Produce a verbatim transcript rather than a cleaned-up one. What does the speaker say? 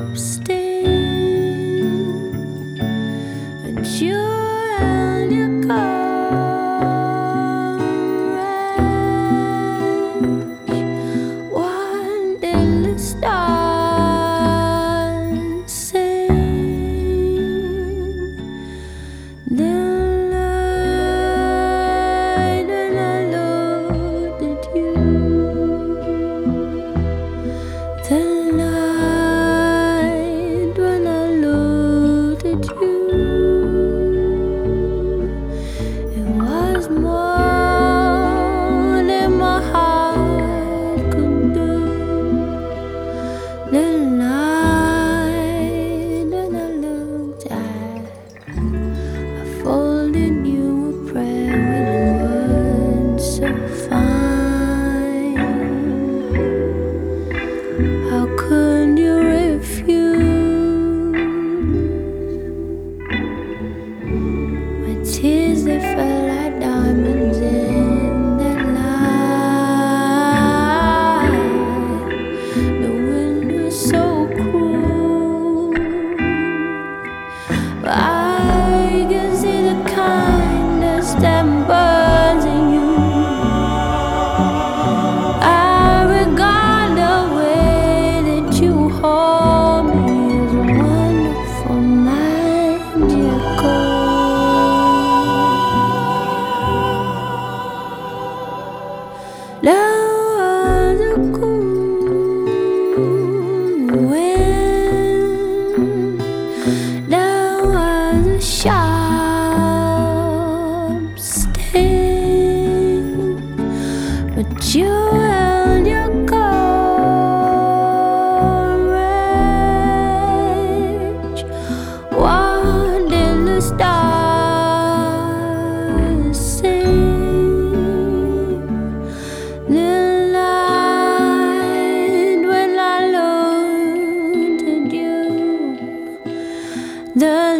sting, and you and your courage, one endless stars sing. The night when I looked at you, the night when I looked at you, it was more than my heart could do. The night when I looked at, I folded you a prayer with words so fine. How could you refuse? My tears, they fell like diamonds in that light. The wind was so cruel, but I can see the kindness that burns in you. I regard the way that you hold me as wonderful, magical. There was a cool wind, there was a sharp sting, but you held your courage. What did the stars sing? The night when I looked at you, the